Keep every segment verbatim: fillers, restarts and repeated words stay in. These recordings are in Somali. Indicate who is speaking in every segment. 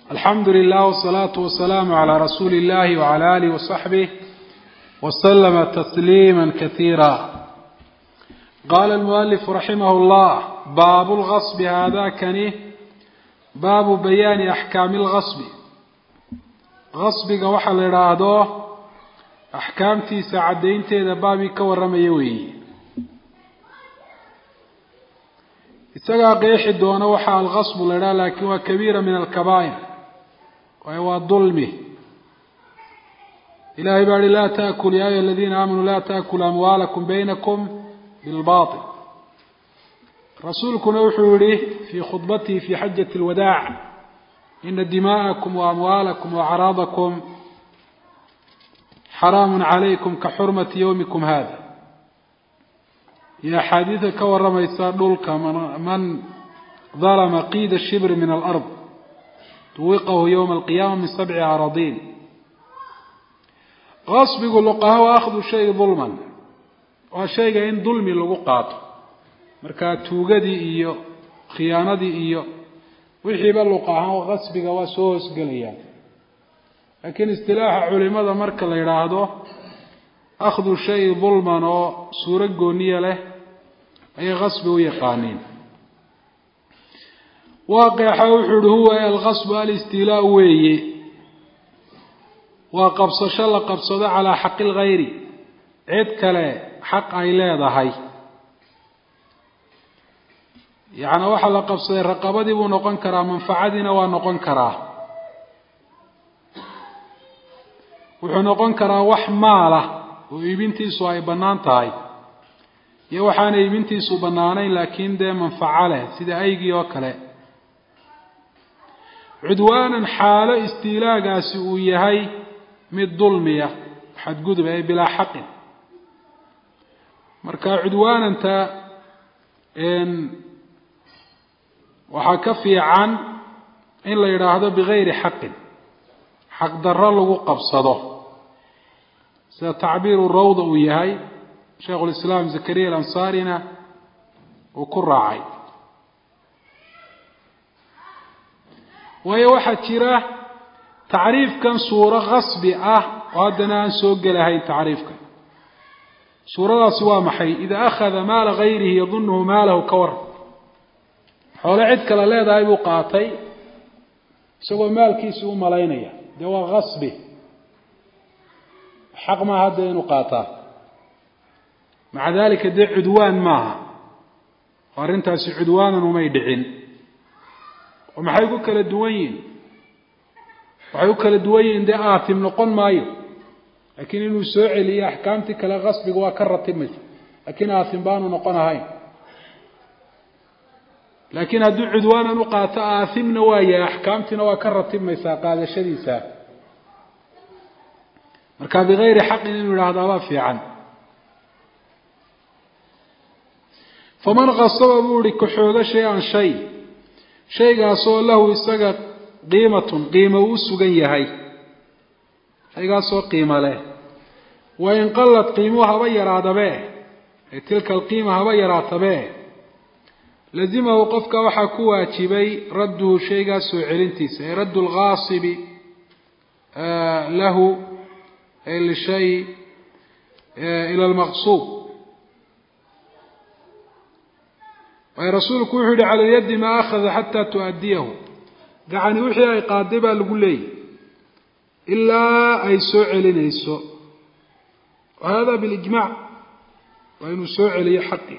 Speaker 1: الحمد لله والصلاة والسلام على رسول الله وعلى آله وصحبه وسلم تسليما كثيرا. قال المؤلف رحمه الله: باب الغصب. هذا كان باب بيان أحكام الغصب. غصبك وحل إرادو أحكامتي سعدين تيدا بابي كورميوي isagaa qeexi doona waxa al-ghasb la yiraahdo laakiin waa kabiira min al-kabaa'ir wa dhulmi. ilaahay baa la taakul ya ayyuhalladhina aamanu la taakulu amwaalakum baynakum bil baatil. rasuulkuna wuxuu yiri fi khutbatihi fi hajjati al-wadaa' inna dimaa'akum wa amwaalakum wa a'raadakum haramun alaykum ka hurmati yawmikum hadha. يا حديث كورما يصادول كمن من ظلم قيد الشبر من الأرض توقه يوم القيامة من سبع أراضين. غصب يقول لقاه أخذ شيء ظلما وشيء إن ظلمي لقاط مركات توجدي إياه خيانة إياه ويحب لقاه غصب وسوس قليا. لكن استلاح علماء مركل يراده أخذ شيء ظلما وصورة قونية له أي غصب ويقانين. واقع حوحد هو الغصب الاستيلاء ويه وقبص شل قبص على حق الغير عد كلا حق عيلاد هاي يعني وحل قبص الرقابة ونقن كرا منفعدنا ونقن كرا ونقن كرا وحماله ويبنتيسو ay banaan tahay iyo waxaana ibintiisu banaanayn laakiin de manfaacale sida aygii oo kale cudwaanan xaalo istiilaagaasi uu yahay mid dulmiya xad gudub ay bila xaq marka cudwaananta in waxa ka fiican in la yiraahdo bigeyri xaq xaq darro lagu qabsado. تعبير الروضة وياهي شيخ الإسلام زكريا الأنصارينا وكراعي وهي واحد شراح تعريف كان صورة غصب أه وهذا نسوق لهي تعريف كان صورة سوا محي إذا أخذ مال غيره يظنه ماله كور حول عدك لا ذا يبقاتي سوى مال كيسو ملاينية دوا غصبه حق ما هذا نقاطه مع ذلك ده عدوان معها وارنتاس عدوانا وما يدعين وما حيقولك للدوين وحيقولك للدوين ده آثم نقون مايو لكن إنه سوعي لي أحكامتك لا غصب قوى كرة تمت لكن آثم بانو نقون هاي لكن هدو عدوانا نقاطه آثم نوايا أحكامتنا وكرة تمت ساقا هذا شديسا marka bigeyri xaq in yiraahdo waa fiican. faman qasaba buri ku xooga shay aan shay shaygaas oo lahu isaga qiimatun qiimo uu sugan yahay shaygaas oo qiimo leh wa in qallat qiimuhu haba yaraadabe tilka alqiima haba yaraatabe lazimahu qofka waxa ku waajibay raddu shaygaas soo celintiisa ay raddu alghaasibi lahu الشيء إلى المغصوب. ورسولك وحده على اليد ما أخذ حتى تؤديه دعني وحي أي قادبة لقولي إلا أي سعل نيسو وهذا بالإجماع وإنه سعل يحقي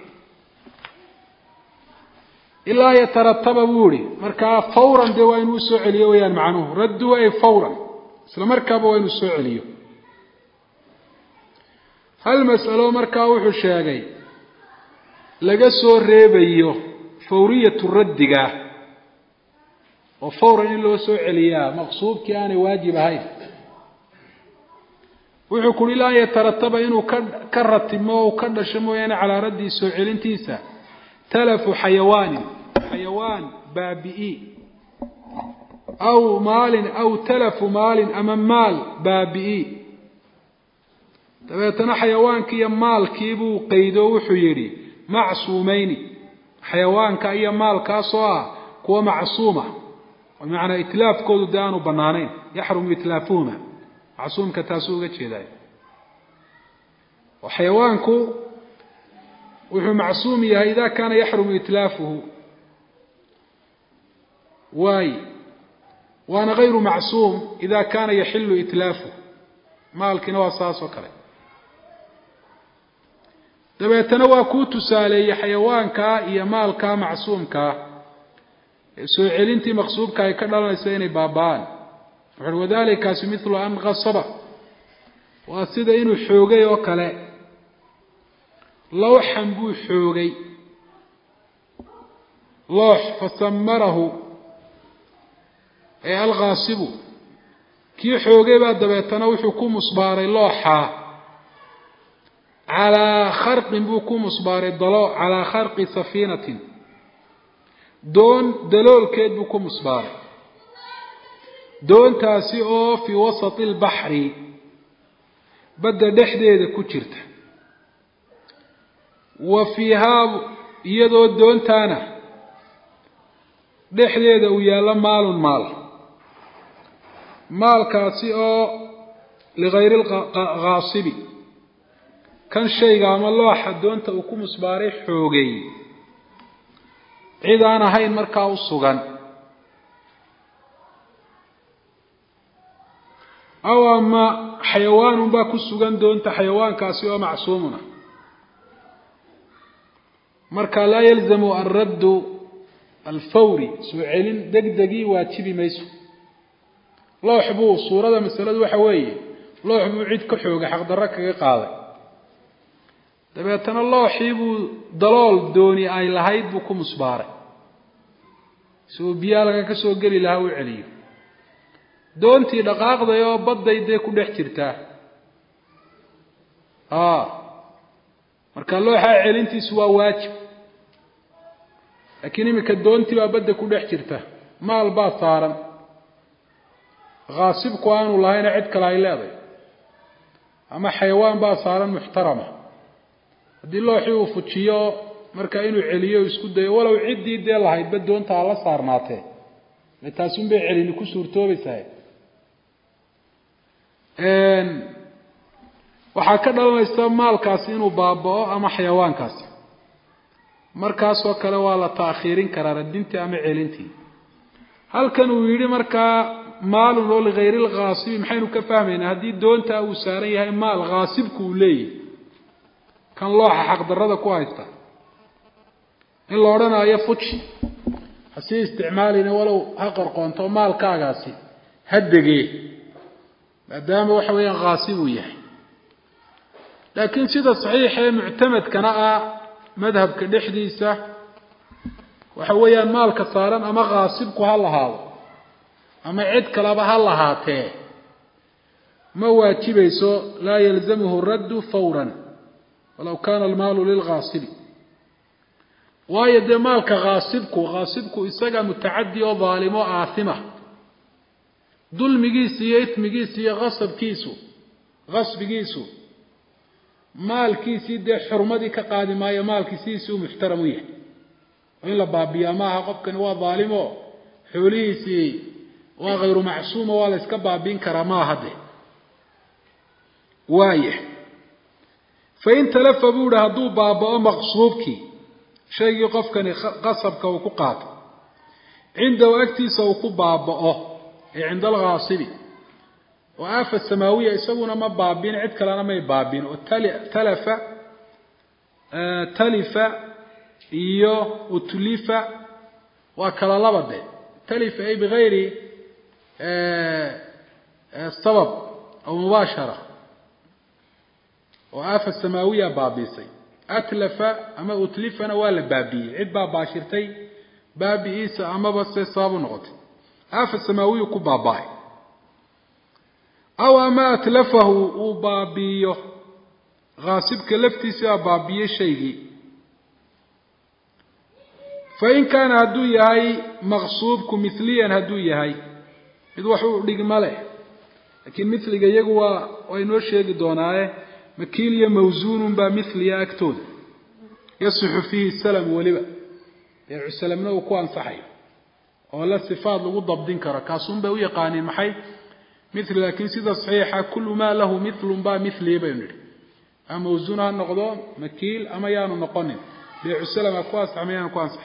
Speaker 1: إلا يترتب بوري مركا فورا دي وإنه سعل يويان معنوه ردوا أي فورا سلام مركب وإنه سعل يو. هل مسألة مركا وحو شاقي لقصوا الريبيو فورية الردقة وفورا إنه سعليا مقصود كان واجب هاي وحو كل لا يترتب إنه كرت مو كرد شمو يعني على ردي سعلين تيسا تلف حيوان حيوان بابئي أو مال أو تلف مال أمام مال بابئي dabeetana xayawaanka iyo maalkii buu qaydo wuxuu yiri macsuumayni xayawaanka iyo maalkaas oo ah kuwa macsuuma ومعنى إتلاف كود دانو بنانين يحرم إتلافهما معصوم كتاسوغة جيداي وحيوانكو وهو معصوم إذا كان يحرم إتلافه واي وأنا غير معصوم إذا كان يحل إتلافه مالك نواساس وكله dabeetana waa ku tusaaleeyay xayawaanka iyo maalka macsuumka soo celintii maqsuubka ay ka dhalanayso inay baabaan wuxuu wadaalika mithlu an ghasaba waa sida inuu xoogay oo kale lawxan buu xoogay lawx fasamarahu ay al-ghasibu kii xoogay baa dabeetana wuxuu ku musbaaray lawxa على خرق بوكو مصبار الضلو على خرق سفينة دون دلول كيد بوكو مصبار دون تاسيو في وسط البحر بدأ دحديد كتشرت وفيها يدو دون تانا دحديد ويالا مال مال مال كاسيو لغير الغاصب كان شيء عمل الله حدونته وكم صباري حوجي إذا أنا هاي مركا والصغن أو أما حيوان باكو الصغن دونته حيوان كاسيو معصومنا مركا لا يلزم الرد الفوري سؤال دق دقي واتبي ميسو الله يحبوه الصورة مسألة وحوية الله يحبوه عيد كحوجة حق درك قاضي dabeetana looxii buu dalool dooni ay lahayd buu ku musbaaray soo biyo laga ka soo gali lahaa uu celiyo doontii dhaqaaqday oo baday day ku dhex jirtaa ah marka looxa celintiisu waa waajib laakiin imika doontii baa badda ku dhex jirta maal baa saaran ghaasibku aanu lahayn cid kale ay leedahay ama xayawaan baa saaran muxtarama hadii looxii uu fujiyo marka inuu celiyo isku dayo walaw cidii dee lahayd bad doonta la saarnaatee metaasun bay celin ku suurtoobaysaa een waxa ka dhalanaysa maalkaasi inuu baabao ama xayawaankaasi markaas oo kale waa la taakhiirin karaa radintii ama celintii halkan uu yiri marka maal oo li ghayr al-ghaasib maxaynu ka fahmaynaa hadii doonta uu saaran yahay maal ghaasibku leeyahay كان لوحة حق درده كويسة إن لورنا يفتش حسي استعمالنا ولو هقر قونتو مال كاغاسي هدقيه مادام وحويا غاسب وياه لكن سيدة صحيحة معتمد كناء مذهب كدحديسة وحويا مال كصارا أما غاسبكو هلا هذا أما عد كلابا هلا هاته ما واجبيسو لا يلزمه الرد فورا ولو كان المال للغاصب وايد مالك غاصبك غاصبك إساقا متعدي وظالم وآثمة ظلم جيسي يتم جيسي غصب كيسو غصب كيسو مال كيسي دي حرمدي كقادمة يا مال كيسيسو محترمية وإلا بابيا ماها قبكا وظالم حوليسي وغير معصوم ولا اسكبابين كرماها دي وايه فإن تلف بوده هدو بابا مغصوبك شيء يقفكني غصبك وكقاط عنده أكتي سوق بابا عند الغاصب وآفة السماوية يسوون ما بابين عد كلانا ما يبابين وتلف آه تلف إيو وتلف وكلا لبده تلف أي بغير آه السبب أو مباشرة وآفة السماوية بابيسي أتلف أما أتلفنا ولا بابي عد باباشرتي بابي إيسا أما بس صاب نغطي آفة السماوية كباباي أو أما أتلفه وبابيه غاصب كلفتي سيا بابيه شيء فإن كان هدو يهي مغصوبك مثليا هدو يهي إذ وحو لقماله لكن مثل يقوى وينو الشيء دوناه مكيليا موزون بمثل أكتود يصح فيه السلام ولبا يعني السلام نو كوان صحيح oo la sifaad lagu dabdin karo kaasun bay u yaqaaneen maxay مثل لكن سيده صحيحه كل ما له مثل با مثلي بينري اما وزنها نقضو مكيل اما يانو نقونين بيع السلام كواس عميان كواس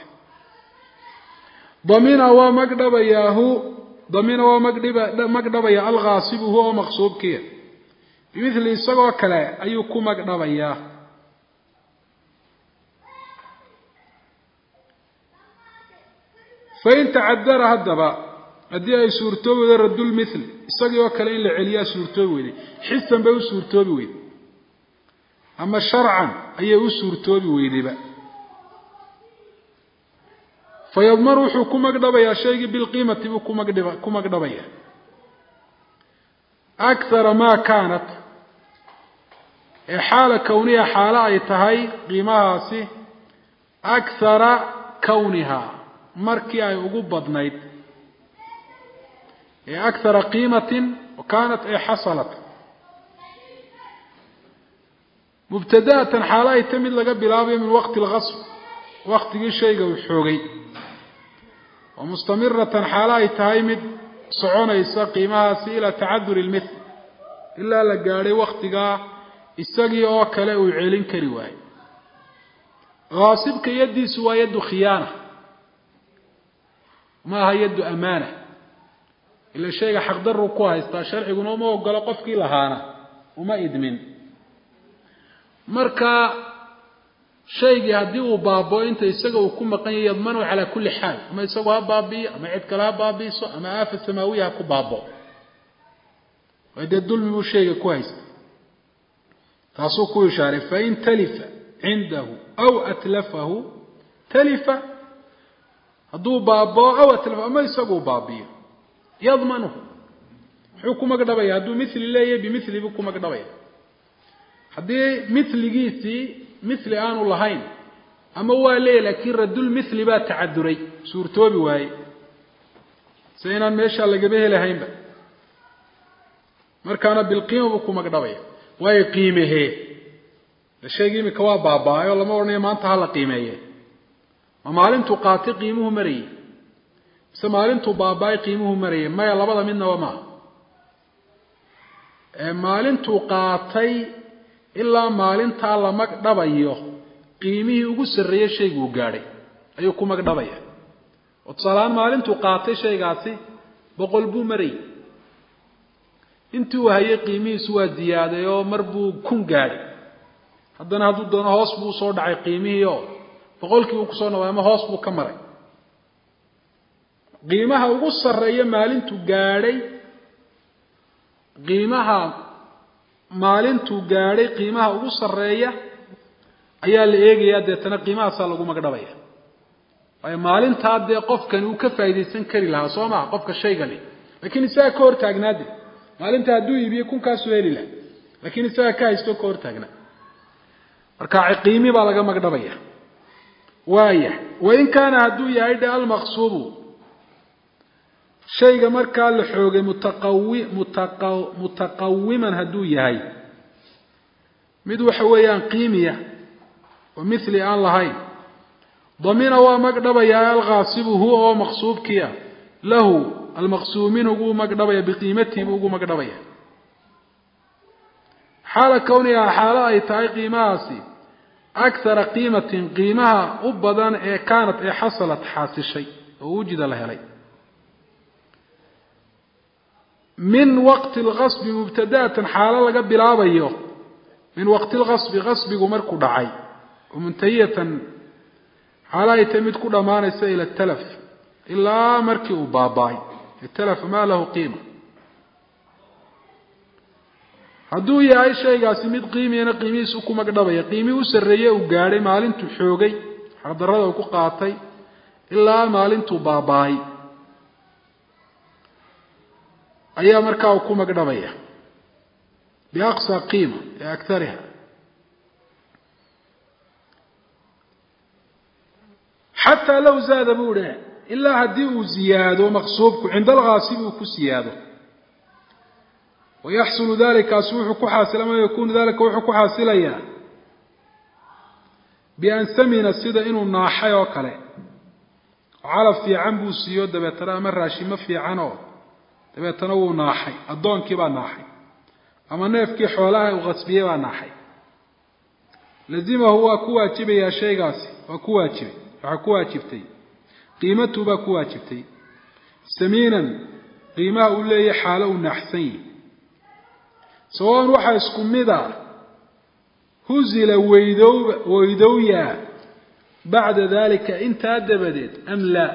Speaker 1: ضمينا ومقدب ياهو ضمينا ومقدب مقدب يا الغاصب هو مغصوب كيه بمثل اسغو كلا ايو كو مقدب ياه فإن تعذر هدبا hadii ay suurtoobo radul mithl isagoo kale in la celiyaa suurtoobo weeyay xisan bay u suurtoobi weeyay ama sharcan ayay u suurtoobi weeyayba fayadmar wuxuu ku magdhabaya shayga bil qiimati buu ku magdhaba ku magdhabaya akthar ma kanat ee xaala kawniya xaala ay tahay qiimahaasi akthar kawniha markii ay ugu badnayd أكثر قيمة وكانت حصلت مبتدأة حالة يتمد لك بلابه من وقت الغصب وقت الشيء والحوغي ومستمرة حالة يتهيمد صعونة يسا قيمها سئلة تعذر المثل إلا لقاري وقتها الساقي أوكلا ويعلن كرواي غاصبك يدي سوى يد خيانة ما هي يد أمانة إلا شيء حق ضر كوه استشرع يقولون ما وقال قفك لهانا وما يدمن مركا شيء هديه بابو أنت يسقوا وكم مقين يضمنوا على كل حال أما يسقوا بابي أما يعد لها بابي أما آفة السماوية كو بابو وإذا الظلم هو شيء كويس تاسوكو يشارك فإن تلف عنده أو أتلفه تلف هدو بابو أو أتلفه أما يسقوا بابي يضمنه حكم قدبيا هدو مثل الله بمثل بكم قدبيا هدي مثل جيسي مثل آن اللهين أما هو ليه لكن رد المثل با تعذري سورتو بواي سينا ماشا اللي قبيه لهين با مركانا بالقيمة بكم قدبيا واي قيمه الشيء قيمة كوا بابا والله ما ورني ما انتهى لقيمه وما علمت قاتل قيمه مري سمالنتو باباي قيمه مريه ما لبدا مننا وما مالنتو قاتي الا مالنتا لا مقدبايو قيمه ugu sareeyay shaygu gaaray ayuu ku magdhabaya oo salaam maalintu qaatay shaygaasi boqol buu maray intuu hayay qiimihiisu waa ziyaaday oo marbuu kun gaaray haddana haduu doono hoos buu soo dhacay qiimihiyo boqolkii uu ku soo noqday ama hoos buu ka maray qiimaha ugu sareeya maalintu gaaray qiimaha maalintu gaaray qiimaha ugu sareeya ayaa la eegayaa deetana qiimahaas lagu magdhabaya ay maalinta hadee qofkan uu ka faa'iideysan kari lahaa Soomaa qofka shayga leh laakiin isaga ka hor taagnaade maalinta haduu iibiyo kun kaas weeli la laakiin isaga ka haysto ka hor taagna marka qiimi baa laga magdhabaya waaya wa in kana haduu yahay al maqsuubu شيء مركا لحوغ متقوي متقو متقوما هدو يهي مد وحويان قيميه ومثل ان لهي ضمين ومقدب يا الغاصب هو مقصوب كيا له المقسومين هو مقدب بقيمته هو مقدب حال كونها حاله اي تاي قيماسي اكثر قيمه قيمها ابدا كانت حصلت حاصل شيء ووجد لها لي من وقت الغصب مبتدأة حالة لقى بلابيه من وقت الغصب غصب ومركو دعي ومنتهية حالة يتمد كل ما نسى إلى التلف إلا مركي وباباي التلف ما له قيمة هدو يا أي شيء قاسميد قيمي أنا قيمي سوكو مقدبية قيمي وسرية وقاري مالين تحوغي حضر هذا وكو قاطي إلا مالين تباباي أيها مركا وكو مقدبية بأقصى قيمة لأكثرها حتى لو زاد بوله إلا هديه زياده مقصوبك عند الغاصب وكو زياده ويحصل ذلك أسوحك حاصل ما يكون ذلك وحك حاصليا بأن سمن السيدة إنه ناحي وكله calaf fiican buu siiyo dabeetana ama raashimo fiican oo dabeetana wuu naaxay addoonkii baa naaxay ama neefkii xoolaha uu qasbiyey baa naaxay lazimahu waa ku waajibayaa shaygaasi waa ku waajibay waxaa ku waajibtay qiimatu baa ku waajibtay samiinan qiimaha uu leeyahay xaalo uu naaxsan yahay sawaan waxaa isku mid ah huzila weydow weydowyaa bacda dalika intaa dabadeed am laa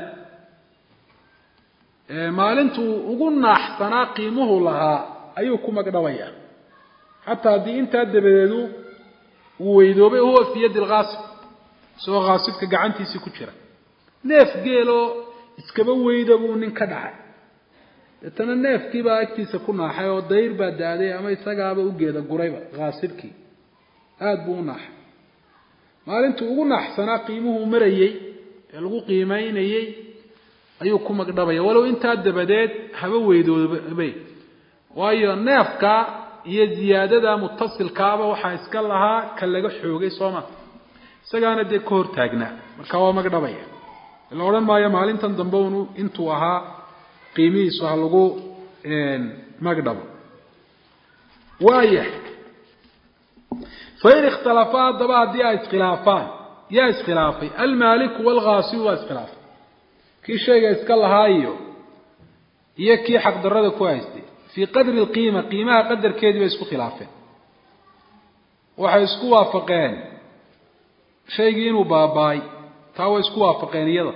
Speaker 1: maalintuu ugu naaxsanaa qiimuhu lahaa ayuu ku magdhabayaa xataa haddii intaa dabadeedu uu weydoobay huwa fi yadi lghaasib isagoo ghaasibka gacantiisii ku jira neef geeloo iskaba weyda buu nin ka dhacay deetana neefkii baa agtiisa ku naaxay oo dayr baa daaday ama isagaaba u geeda gurayba ghaasibkii aada buu u naaxay maalintuu ugu naaxsanaa qiimuhu marayey ee lagu qiimaynayey ayuu ku magdhabaya walow intaa dabadeed haba weydoobay waayo neefka iyo ziyaadada mutasilkaaba waxaa iska lahaa ka laga xoogay sooma isagaana dee ka hor taagnaa marka waa magdhabaya la odhan maayo maalintan dambe unu intuu ahaa qiimihiisu ha lagu magdhabo waayahay fain ikhtalafaa haddaba haddii ay iskhilaafaan yaa iskhilaafay almaaliku waalghaasibu waa iskhilaafay kii shayga iska lahaa iyo iyo kii xaqdarrada ku haystay fii qadri lqiima qiimaha qadarkeedii bay isku khilaafeen waxay isku waafaqeen shaygii inuu baaba-ay taa way isku waafaqeen iyada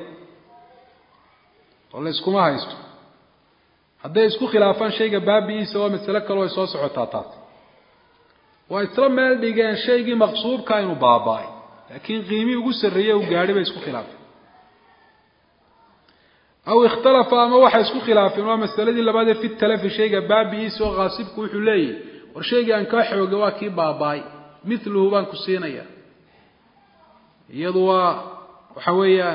Speaker 1: oo la iskuma haysto hadday isku khilaafaan shayga baabi-iisa waa masalo kaleo ay soo socotaa taas waa isla meel dhigeen shaygii maqsuubkaa inuu baaba-ay laakiin qiimihii ugu sarreeyey uu gaadhi bay isku khilaafeen aw ikhtalafa ama waxay isku khilaafeen waa masaladii labaadee fi talafi shayga baabi-iisa oo ghaasibku wuxuu leeyahy war shaygii aan kaa xoogay waa kii baaba-ay miluhu baan ku siinaya iyadu waa waxa weeyaan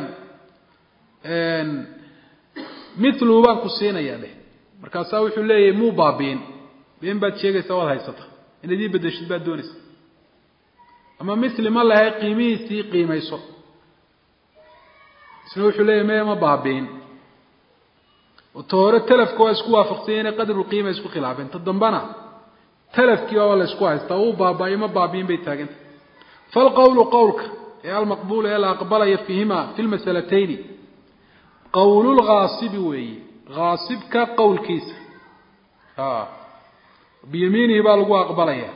Speaker 1: miluhu baan ku siinaya dheh markaasaa wuxuu leeyahay muu baabiin been baad sheegaysaa waad haysata inaad ii bedeshid baad doonaysa ama mili ma lahay qiimihiisii qiimayso isna wuxuu leeyahay maya ma baabiin ta hore talafka waa isku waafaqsanya inay qadrulqiima isku khilaafeen ta dambana talafkii waa la isku haystaa uu baaba-iyo ma baabiin bay taagantah falqowlu qowlka ee almaqbuul ee la aqbalaya fiihima fi lmasalatayni qowlulghaasibi weeye ghaasibka qowlkiisa a biyamiinihi baa lagu aqbalaya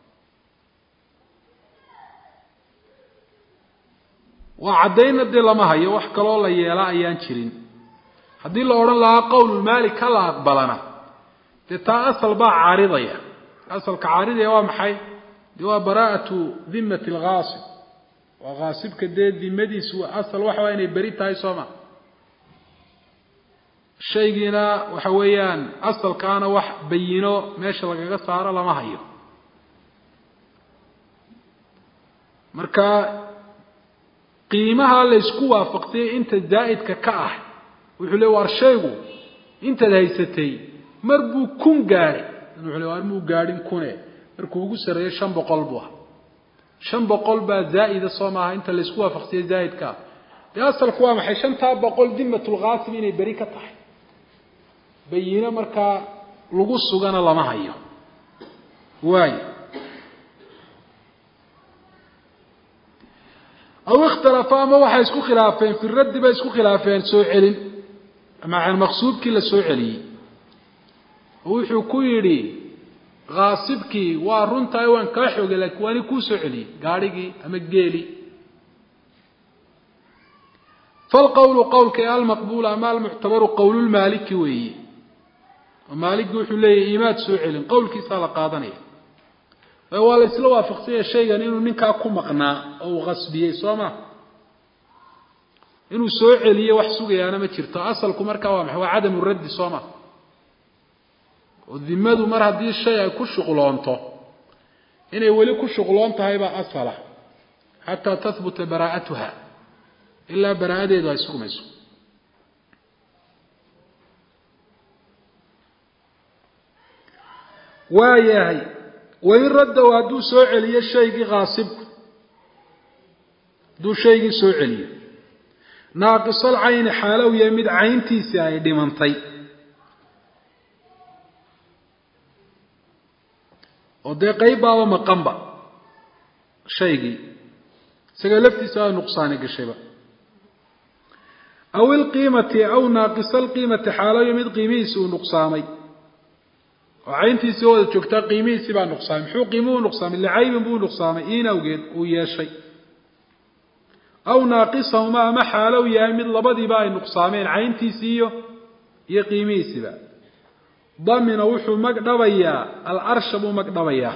Speaker 1: waa caddayna dee lama hayo wax kaloo la yeela ayaan jirin haddii la odhan lahaa qowlulmaalik ka la aqbalana dee taa asal baa caaridaya asalka caaridaya waa maxay dee waa baraa'atu dimmati alghaasib waa ghaasibka dee dimadiisu asal waxawaa inay beri tahay sooma shaygiina waxa weeyaan asalkaana wax bayino meesha lagaga saaro lama hayo marka qiimaha la isku waafaqtay inta zaa'idka ka ah wuxuu leeyahay war shaygu intaad haysatay mar buu kun gaadhay wuxuu leeyahay war muu gaadhin kune markuu ugu sareeyo shan boqol buu ah shan boqol baa zaa'ida soo maaha inta la isku waafaqtay zaa'idka dee asalku waa maxay shantaa boqol dimatul ghaasib inay beri ka tahay bayina markaa lagu sugana lama hayo waayo aw ikhtalafa ama waxay isku khilaafeen fi raddi bay isku khilaafeen soo celin macaan maqsuubkii la soo celiyey wuxuu ku yidhi ghaasibkii waa runtahay waan kaa xoogay laakiin waani kuu soo celiyey gaadhigii ama geeli falqowlu qowlka ee almaqbuul ama almuctabaru qowlulmaaliki weeye maaliki wuxuu leeyahy imaad soo celin qowlkiisaa la qaadanaya waa la isla waafaqsanya shaygan inuu ninkaa ku maqnaa oo uu qasbiyey soo ma inuu soo celiyo wax sugayaana ma jirto asalku markaa waa maxay waa cadamu raddi soo ma oo dimadu mar haddii shay ay ku shuqloonto inay weli ku shuqloon tahay baa asala xataa tahbuta baraa'atuha ilaa baraa'adeedu ay sugmayso waayahay wain raddow hadduu soo celiyo shaygii ghaasibku hadduu shaygii soo celiyo ناقص العين حالو يمد عينتي ساي دمنتي ودي قيبا ومقنبا شيء سقلفتي ساي نقصاني قشيبا أو القيمة أو ناقص القيمة حالو يمد قيميس ونقصامي وعينتي سوى تشكتا قيميس با نقصامي حو قيمو نقصامي اللي عيب بو نقصامي إينا وقيد ويا شيء أو ناقصهما ما حالو يامد لبدي باي نقصامين عينتي سيو يقيمي سبا ضمن وحو مقدبيا الأرشب مقدبيا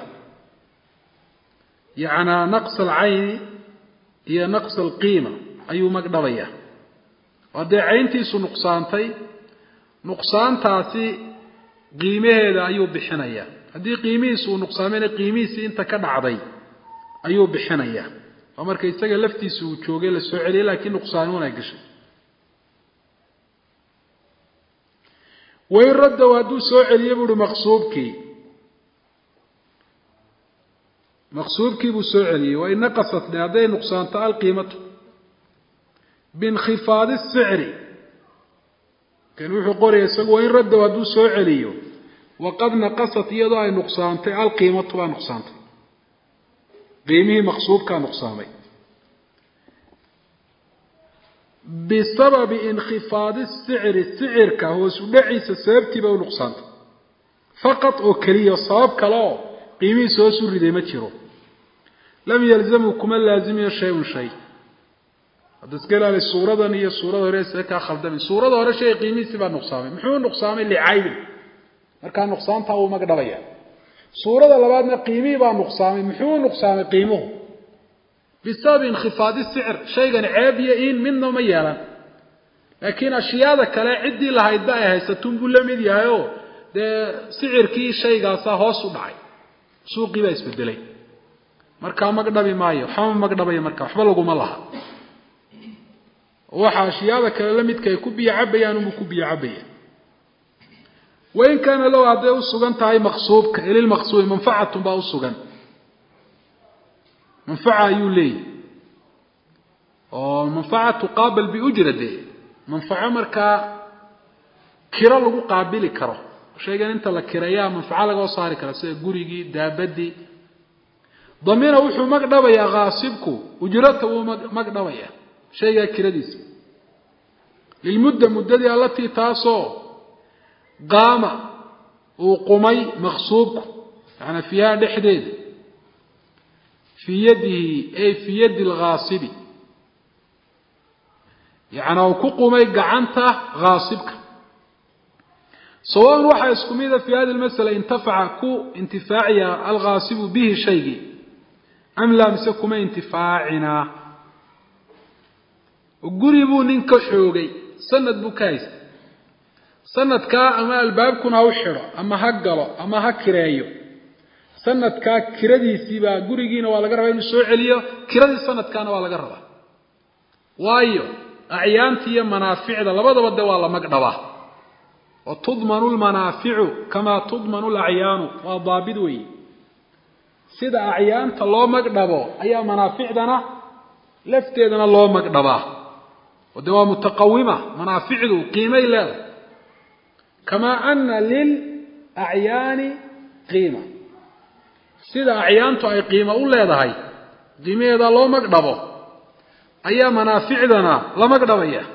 Speaker 1: يعني نقص العين هي نقص القيمة أي مقدبيا ودي عينتي سو نقصانتي نقصان تاسي قيمه هذا أيو بحنيا هدي قيمي سو نقصامين قيمي سي انت كدعضي أيو بحنيا ومركا يستغل لفتي سو جوغي لا سو عليه لكن نقصانون اي غشي وين رد وادو سو عليه بو مقصوبكي مقصوبكي بو سو عليه وان نقصت هذه نقصان تاع القيمه بانخفاض السعر كان وحو قوري اسغ وين رد وادو سو عليه وقد نقصت يدا نقصان تاع القيمه تبع نقصان قيمه مقصود كان نقصامي بسبب انخفاض السعر السعر كهو سدعيس سببتي بو نقصان فقط او كليه صاب كلا قيمه سو سوريده ما جيرو لم يلزمكم لازم شيء شيء هذا سكيل على الصوره دي هي الصوره هريسه كا خلدمي صوره هره شيء قيمه سبا نقصامي محو نقصامي اللي عيب marka nuqsaanta uu magdhabaya suurada labaadna qiimii baa nuqsaamay muxuu nuqsaamay qiimuhu bisabab inkhifad as-si'r shaygan caabiya in minna ma yeelan laakiin ashiyada kale cidii lahayd baa haysatun buu lamid yahay oo de sicirkii shaygaas hoos u dhacay suuqii baa isbedelay marka magdhabi maayo xamu magdhabay marka waxba lagu ma laha waxa ashiyada kale lamidka ay ku biya cabayaan uu ku biya cabayaan وإن كان لو عديه السجن تاعي مقصوب إلى المقصود منفعة بقى السجن منفعة يولي ومنفعة تقابل بأجرة دي منفعة مركا كرا لغو قابل كرا شيء قال انت لكرايا منفعة لغو صاري كرا سيء قريقي دابدي ضمينه وحو مقدبا يا غاصبكو أجرته مقدبا يا شيء قال كرا ديس للمدة مدة دي التي تاسو قام وقمي مغصوب يعني فيها دحديد في يده أي في يد الغاصب يعني وكقمي قعنته غاصبك سواء واحد يسكميذا في هذه المسألة انتفع كو انتفاعي الغاصب به شيء أم لا مسكمي انتفاعنا وقربوا ننكحوغي سند بكايس sanadka ama albaabkuna u xiro ama ha galo ama ha kireeyo sanadka kiradiisi ba gurigiina waa laga rabaa inuu soo celiyo kiradii sanadkana waa laga rabaa waayo acyaanti iyo manaaficda labadaba waa la magdhabaa oo tudmanu almanaafi'u kama tudmanu alacyaan wa daabid way sida acyaanta loo magdhabo ayaa manaaficdana lafteedana loo magdhabaa oo waa mutaqawima manaaficdu qiimay leedahay كما أن للأعيان قيمة سيدا أعيانتو أي قيمة أولا يدهي قيمة يدا لو مقدبو أي منافعدنا لا مقدب إياه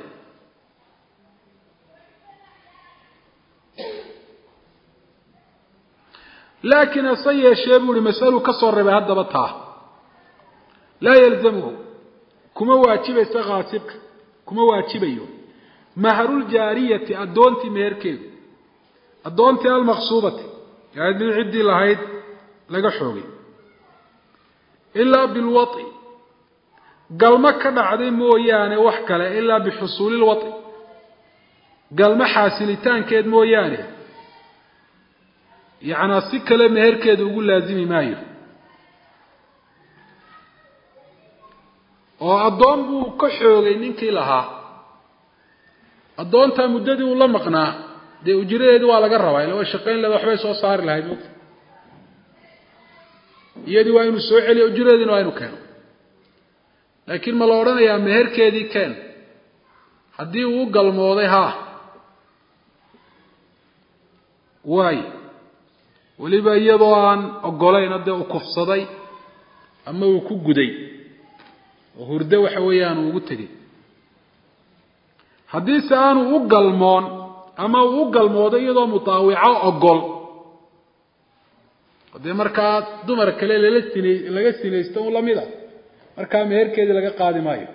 Speaker 1: لكن الصيّ الشيب لمسألة كسر بهذا بطاه لا يلزمه كما واجب يستغاسبك كما واجب يوم مهر الجارية الدونتي مهركين الدونتي المقصوبة يعني العدي لهيد لقى حوغي إلا بالوطي قال ما كان عدي موياني وحكلا إلا بحصول الوطي قال ما حاسلتان كيد موياني يعني سكلا مهركيد ويقول لازمي مايو وأدون بو كحوغي ننكي لها adoonta muddadii uu la maqnaa de ujreedu waa laga rabaa ilaa shaqeyn la waxbay soo saar lahayd waqti iyadii waa inuu soo celiyo ujreedina waa inuu keeno laakiin ma la oranayaa meherkeedii keen haddii uu galmooday ha waay weliba iyadoo aan ogolayn hadee uu kufsaday ama uu ku guday oo hurdo waxa weeyaan uu ugu tegay haddii se aanu u galmoon ama uu u galmooday iyadoo mutaawico ogol hadee markaa dumar kale lala sinay laga sinaysto un lamid ah markaa meherkeedii laga qaadi maayo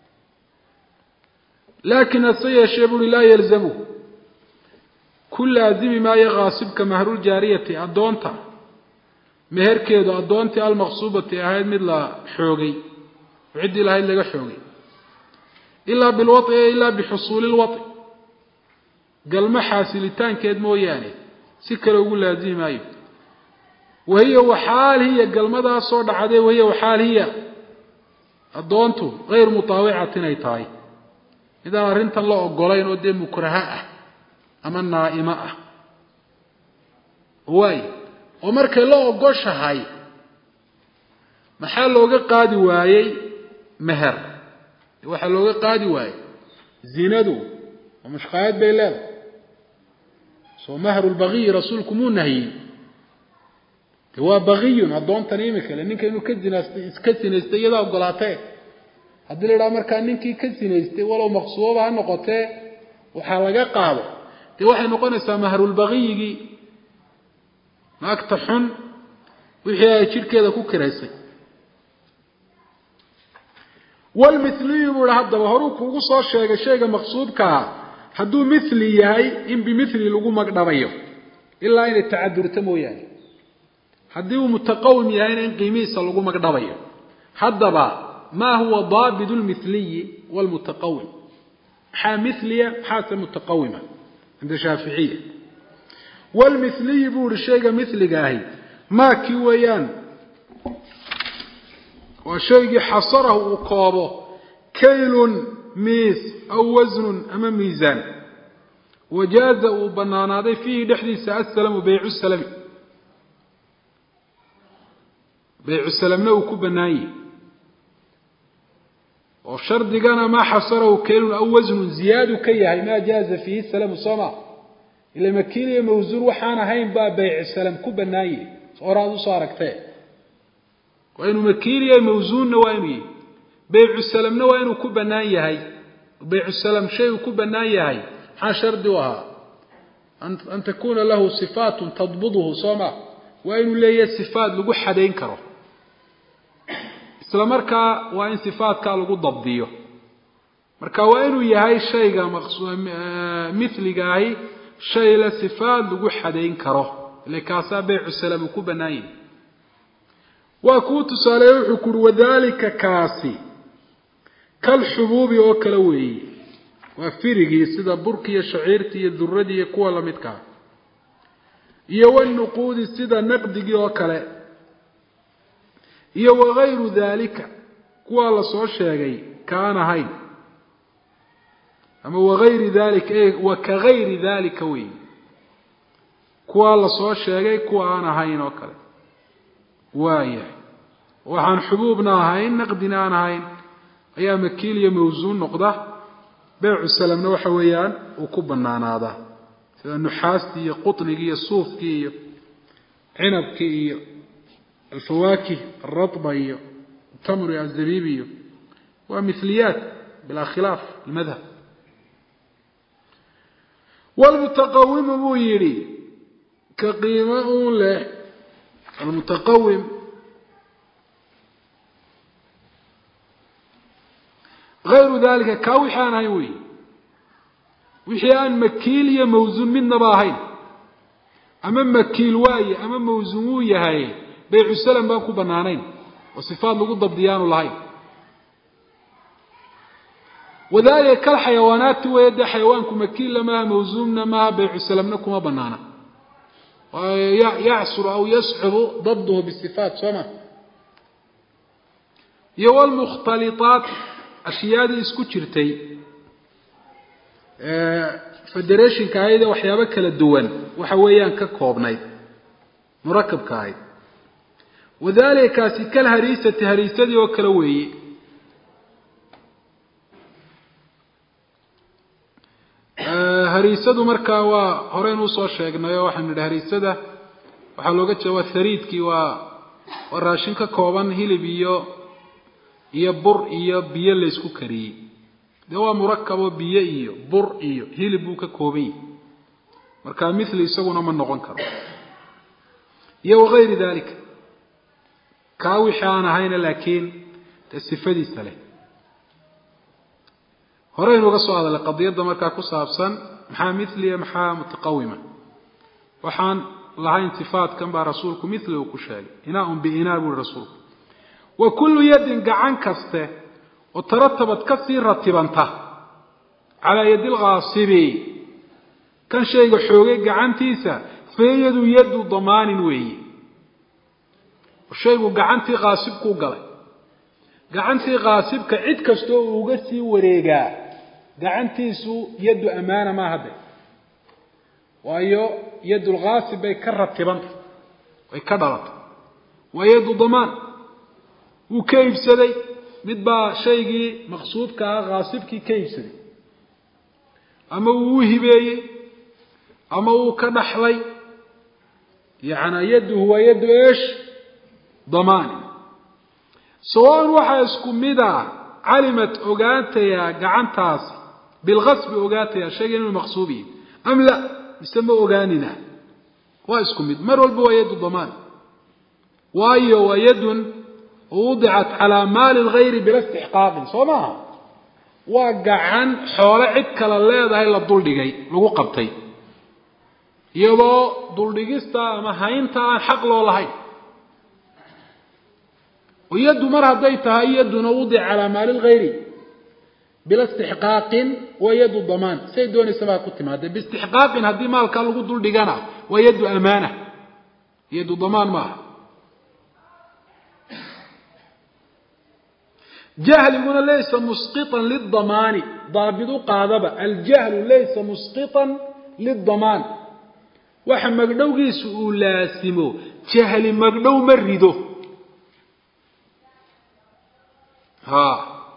Speaker 1: laakin hase yeeshee buri laa yalzamu ku laazimi maayo kaasibka mahruljaariyati addoonta meherkeedu addoontii almaqsuubati ahayd mid la xoogay ciddii lahayd laga xoogay ilaa bilwai ilaa bixusuuli lwai galmo xaasilitaankeed mooyaane si kale ugu laazimi maayo wahiya waxaal hiya galmadaasoo dhacday wahiya waxaal hiya addoontu gayr mutaawicatin ay tahay midaan arrintan la ogolayn oo dee mukraha ah ama naa'imo ah waay oo markay la ogoshahay maxaa looga qaadi waayey meher waxaa looga qaadi waayey zinadu oo mushqaayad bay leedahay soo mahru lbagiyi rasuulku muu nahyin de waa bagiyun addoontan imika le ninka inuu ka zinaastay iska sinaystay iyadaa ogolaatee haddii la idhaha markaa ninkii ka sinaystay walow maqsuuba ha noqotee waxaa laga qaado dee waxay noqonaysaa mahrulbagiyigii naagta xun wixii ay jidhkeeda ku kiraysay walmithliyu buu ihi haddaba horuu kuugu soo sheegay shayga maqsuudkaa hadduu mithli yahay in bimithli lagu magdhabayo ilaa inay tacadurto mooyaane haddii uu mutaqawim yahayna in qiimihiisa lagu magdhabayo haddaba maa huwa daabit lmithliyi walmutaqawim maxaa mithliya maxaase mutaqawima cinda shaaficiya walmithliyi buu ihi shayga mithliga ahi maa kii weeyaan waa shaygii xasarahu uu koobo kaylun miis aw wasnun ama miisaan wajaaza uu banaanaaday fiihi dhexdiisa assalamu baycu salami baycu salamna uu ku bannaan yahay oo shardigana maa xasarahu kaylun aw wasnun ziyaadu ka yahay maa jaaza fiihi salamu sooma ila makiin iyo mawsuur waxaan ahayn baa baycu salam ku bannaan yahay horaad usoo aragtee waa inuu makiin iyo mawsuunna waa inuu yahay baycu salamna waa inuu ku bannaan yahay baycu salam shay uu ku bannaan yahay maxaa shardi u ahaa an takuuna lahu sifaatun tadbuduhu sooma waa inuu leeyahay sifaat lagu xadayn karo isla markaa waa in sifaatkaa lagu dabdiyo marka waa inuu yahay shayga mithliga ahi shay la sifaat lagu xadayn karo ile kaasaa baycu salam uu ku bannaan yahay waa kuu tusaaleeye wuxuu ku uhi wadalika kaasi kalxubuubi oo kale weeye waa firigii sida burki iyo shaciirtii iyo duradii iyo kuwa lamidkaa iyo wanuquudi sida naqdigii oo kale iyo wagayru dalika kuwaa lasoo sheegay kaan ahayn ama wagayri dalika wa kagayri dalika weeye kuwaa lasoo sheegay kuwa aan ahayn oo kale waayahay waxaan xubuubna ahayn naqdina aan ahayn ayaa makiil iyo mawsuun noqda baycu salamna waxa weeyaan uu ku banaanaadaa sida nuxaastii iyo qutnigii iyo suufkii iyo cinabkii iyo alfawaakih alratba iyo tamr iyo azabiib iyo waa mithliyaat bilaa khilaaf almadhab walmutaqawimu buu yidhi ka qiimo uun leh almutaqawim غayru dalika kaa wixii aan ahayn wey wixii aan makiil iyo mawsuun midnaba ahayn ama makiil waaye ama mawsuun wuu yahay baycu salam baan ku banaanayn oo sifaat lagu dabdiyaanu lahayn wadalika kalxayawaanaati weeye dee xayawaanku makiilla maaha mawsuunna maaha baycu salamna kuma banaana yacsuru aw yascubu dabduhu bisifaat sooma iyo walmukhtaliطaat ashyaadii isku jirtay federationka ahayd ee waxyaabo kala duwan waxa weeyaan ka koobnayd murakabka ahayd wadalika kaasi kal hariisati hariisadii oo kale weeye hariisadu markaa waa horeen u soo sheegnay waxaan nidhi hariisada waxaa looga jeedaa thariidkii waa waa raashin ka kooban hilib iyo iyo bur iyo biyo la isku kariyey dee waa murakab oo biyo iyo bur iyo hilib buu ka kooban yahay markaa mithli isaguna ma noqon karo iyo wagayri dalika kaa wixii aan ahayna laakiin dee sifadiisa leh horeynu uga soo hadalay qadiyadda markaa ku saabsan maxaa mithliya maxaa mutaqawima waxaan lahayn sifaadkan baa rasuulku mithli uu ku sheegay inaa-un biinaa buuri rasuulku wa kullu yadin gacan kaste oo taratabad ka sii ratibanta calaa yadi lghaasibi kan shayga xoogay gacantiisa fayadu yadu damaanin weeye shaygu gacantii qaasibkuu galay gacantii qaasibka cid kastoo uu uga sii wareegaa gacantiisu yadu amaana ma hadde waayo yadu lghaasib bay ka ratibantay way ka dhalatay waa yadu damaan wuu ka iibsaday mid baa shaygii maqsuudka ah qaasibkii ka iibsaday ama wuu u hibeeyey ama wuu ka dhaxlay yacnaa yaduhu waa yadu eesh damaani sawaan waxaa isku mid a calimat ogaatayaa gacantaasi bilqasbi ogaatayaa shayga inuu maqsuubiyi am la mise ma ogaanina waa isku mid mar walba waa yadu damaan waayo waa yadun wudicat calaa maali lgayri bila istixqaaqin soo maaha waa gacan xoole cid kale leedahay la duldhigay lagu qabtay iyadoo duldhigista ama haynta aan xaq loo lahayn ويد مر هديتها يد وضع على مال الغير بلا استحقاق ويد الضمان سيدوني سبا كنت هذا باستحقاق هدي مال كان لو دول دغانا ويد امانه يد ضمان ما جهل يقول ليس مسقطا للضمان ضابط قاضبه الجهل ليس مسقطا للضمان waxa magdhowgiisu uu laasimo jahli magdhow marido ha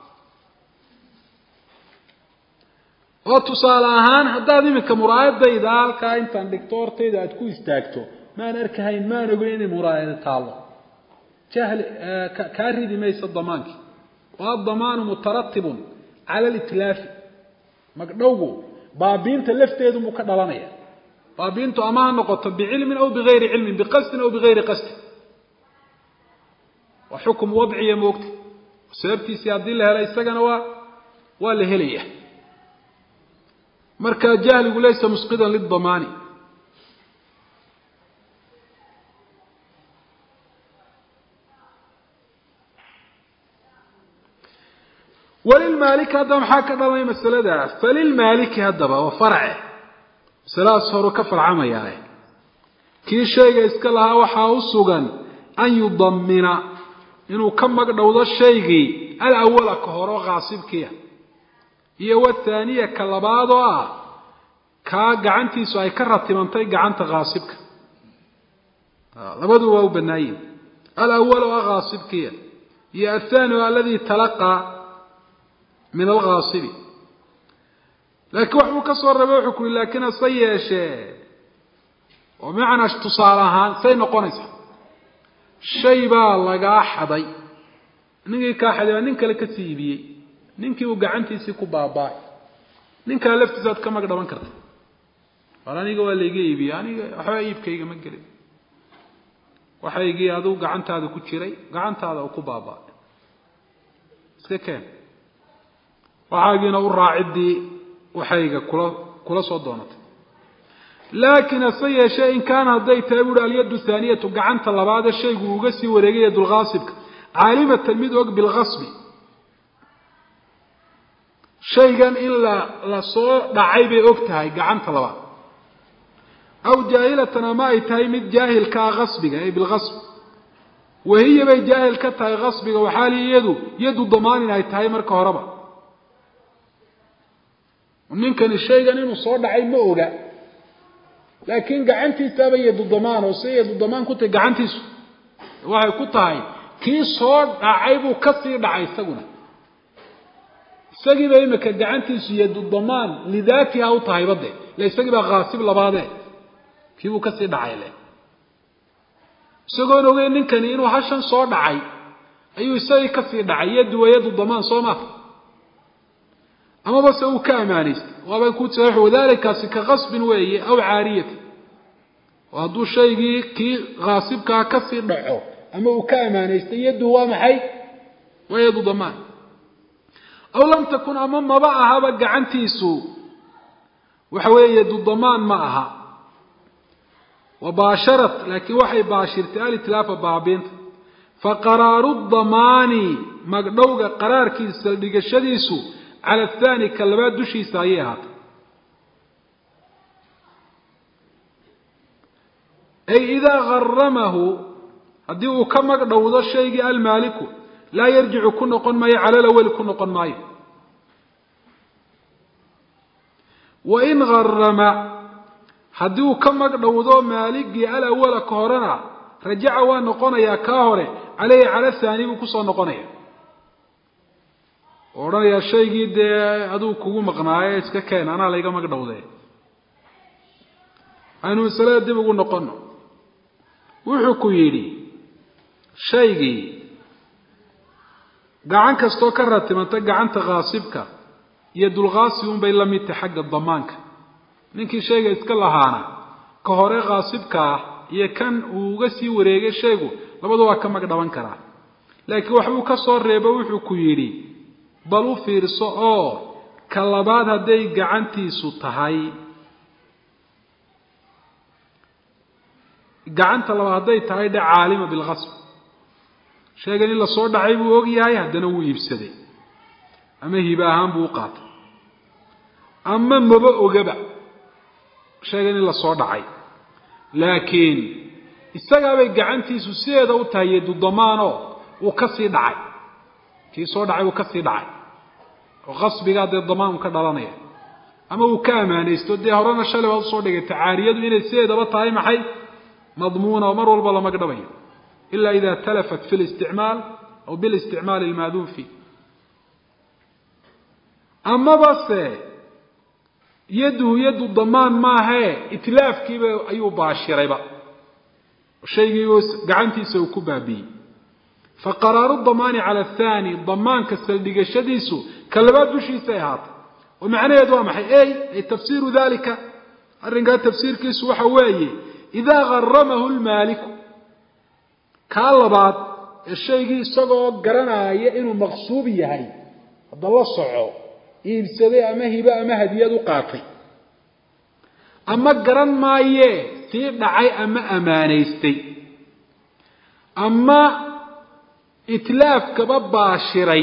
Speaker 1: oo tusaale ahaan haddaad iminka muraayadayda halkaa intaan dhigto hortayda aad ku istaagto maan arkahayn maan ogeyn inay muraayada taalo jahli kaa ridi maysa damaanki waa damaanu mutaratibun cala alitlaafi magdhowgu baabiinta lafteedu muu ka dhalanaya baabiintu ama ha noqoto bicilmin aw bigayri cilmin biqasdin aw bigayri qasdin waa xukum wadciya moogta sababtiisii haddii la helay isagana waa waa la helaya marka jahligu laysa musqidan lidamaani walilmaaliki haddaba maxaa ka dhalmay masaladaas falilmaaliki haddaba waa farce masalahaas horu ka farcamayaaye kii shayga iska lahaa waxaa u sugan an yudammina inuu ka magdhowdo shaygii alawala ka horo qaasibkiya iyo wathaaniya ka labaad oo ah kaa gacantiisu ay ka ratibantay gacanta qaasibka labadu waa u banaayin alawal oo ah qaasibkiya iyo athaani waa alladii talaqaa min alqaasibi laakiin waxbuu ka soo rabay wuxuu ku yidhi laakiin hase yeeshee oo macnaa tusaale ahaan say noqonaysa shay baa lagaa xaday ninkii kaa xaday waa nin kale ka sii iibiyey ninkii uu gacantiisii ku baaba'ay ninkaa laftiisaad ka mag dhaban karta war aniga waa layga iibiyey aniga waxba iibkayga ma gelin waxaygii adigu gacantaada ku jiray gacantaada uu ku baaba'ay iska keen waxaagiina u raaciddii waxayga kula kula soo doonatay laakiin hase yeeshee in kaana hadday tahay buuhi alyaddu thaaniyatu gacanta labaadee shaygu uga sii wareegay yadulghaasibka caalimatan mid og bilghasbi shaygan in la la soo dhacay bay og tahay gacanta labaad aw jaahilatan ama ay tahay mid jaahilkaa qasbiga ay bilghasb wahiya bay jaahil ka tahay qasbiga waxaali iyadu yadu damaanin ay tahay marka horeba ninkani shaygan inuu soo dhacay ma oga laakiin gacantiisaaba yadu damaan oo si yadu damaan ku tahay gacantiisu waxay ku tahay kii soo dhacay buu ka sii dhacay isaguna isagii bay imika gacantiisu yadu damaan lidaatiha u tahay bade la isagii baa qaasib labaade kii uu ka sii dhacay le isagoo ogeyn ninkani inuu hashan soo dhacay ayuu isagii ka sii dhacay yadu yadu damaan soo ma ama bas uu ka amaanistay waaba ku tahay wadaalika ka qasbin weeye aw caariyati وهذا شيء كي غاصب كاسر دعو أما وكأمان يستيد هو محي ويد ضمان أو لم تكن أمام معها بقى عن تيسو وحوي يد الضمان معها وباشرت لكن وحي باشر تالي تلافة بابين فقرار الضمان مقدوغ قرار كيس الشديسو على الثاني كلمات دوشي سايها أي إذا غرمه هديه كما قدوض الشيء المالك لا يرجع كن قن ماي على الأول كن قن ماي وإن غرم هديه كما قدوض مالك على الأول كهرنا رجع ونقنا يا كهره عليه على الثاني وكسر نقنا ورا يا شيء ده هدو كوم مقنعه إسكان أنا عليه كما قدوضه أنا مسألة دي بقول نقنا wuxuu ku yiri shaygii gacan kasto ka ratimanta gacanta qaasibka iyo dul qaasibun bay la mid tahay xagga damaanka ninkii shayga iska lahaana ka hore qaasibka iyo kan uu uga sii wareegay shaygu labadu waa ka magdhaban karaa laakiin waxa uu ka soo reebay wuxuu ku yiri bal u fiirso oo ka labaad haday gacantiisu tahay gacanta laba haday tahay dha caalima bil ghasb sheegan in la soo dhacay buu og yahay hadana uu iibsaday ama hiba ahaan buu qaatay ama maba ogaba sheegan in la soo dhacay laakiin isaga bay gacantiisu sideeda u tahay yadu damaano uu ka sii dhacay kii soo dhacay uu ka sii dhacay oo qasbiga dad damaan ka dhalanaya ama uu ka amaanaysto de horena shalay wad soo dhigay taariyadu inay sideedaba tahay maxay مضمونة ومر والبلا مقدمية إلا إذا تلفت في الاستعمال أو بالاستعمال الماذون فيه أما بس يده يد الضمان ما هي إتلاف كيف أيوب عشرة بقى الشيء يوس قعنتي سوكبها بي فقرار الضمان على الثاني الضمان كالسلدق الشديسو كالبات بشي سيهات ومعنى يدوى محي أي تفسير ذلك الرنقات تفسير كيسو حوائي إذا غرمه المالك كان بعد الشيء يسقى قرنا إنه مغصوب يهي هذا الله صعو يبسده أما هبة أما هدية قاطي أما قرن ما يه تدعي أما أمانيستي أما إتلاف كباب باشري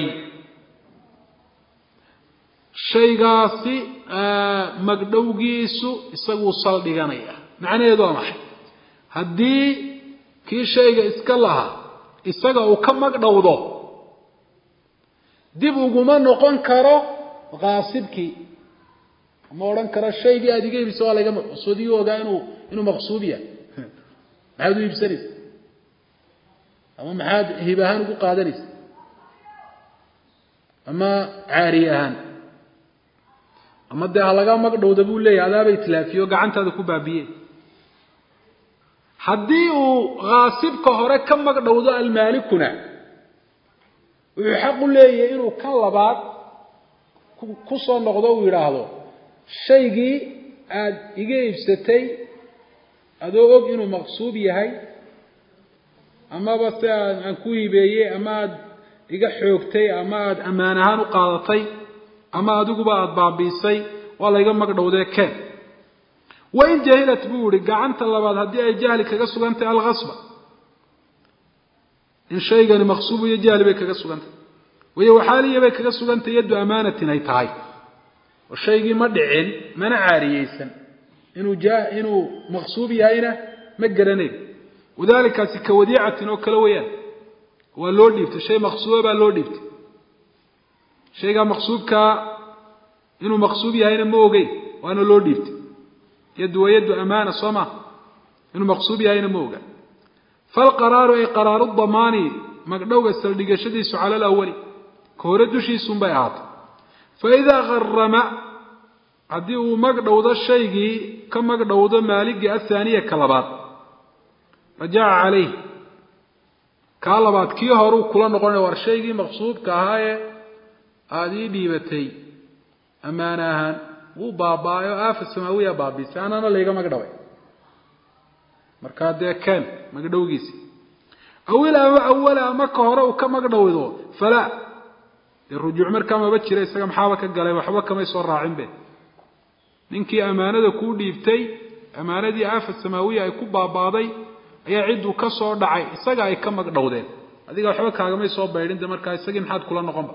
Speaker 1: شيء قاسي آه مقدوغيسو يسقوا صل دغانيا معنى يدوى محي هدي كي شيء اسكالها اسكا وكمك دوضو ديب وقمان نقون كارو غاصبكي موران كارو الشيء دي اديكي بسوالي كما صديو وقا انو انو مغصوبيا محادو يبسريس اما محاد هباهان وقو قادريس اما عاريهان اما دي هلاقا مقدو دبو لي عذاب اتلافيو قعنت هذا كو بابيه haddii uu qaasibka hore ka magdhowdo almaalikuna wuxuu xaq u leeyahay inuu kan labaad ku soo noqdo uu yiraahdo shaygii aad iga iibsatay adoo og inuu maqsuub yahay ama bas aan ku iibeeyay ama aad iga xoogtay ama aad amaan ahaan u qaadatay ama adiguba aad baabiisay waa la iga magdhowday keen وإن جهلت بوري قعنت الله بعد هدي أي جهل كجسوا أنت الغصبة إن شيء كان مغصوب يجهل بك كجسوا أنت وهي حاليا بك كجسوا أنت يد أمانة نيتعي والشيء مدعين منع عاريسا إنه جاء إنه مغصوب هنا مجرنين وذلك كوديعة وكلويان واللود ليفت شيء مغصوب باللود ليفت شيء كان مغصوب ك إنه مغصوب هنا موجي وأنا لود ليفت يد ويد أمانة صمة إنه مقصود هنا موجة فالقرار أي قرار الضمان مقدوغ السلدق شديس على الأول كورد شيء سنبيعات فإذا غرم عديه مقدود الشيء كمقدود مالك الثانية كلبات رجع عليه كلبات كي هرو كلنا نقول ورشيء مقصود كهاي هذه ديبتي أمانها وبابا آف السماوية بابي سأنا أنا ليجا مقدوي مركاد كان مقدوجيسي أولا أولا ما كهرو كمقدود فلا الرجوع مركا ما بتشري سجم حابك الجلي وحبك ما يصور راعين به ننكي أمانة كود يبتي أمانة دي آف السماوية يكون باباضي يعد وكسر دعي سجى كم مقدودين هذيك وحبك هذا ما يصور بعدين ده مركا سجم حد كلنا قم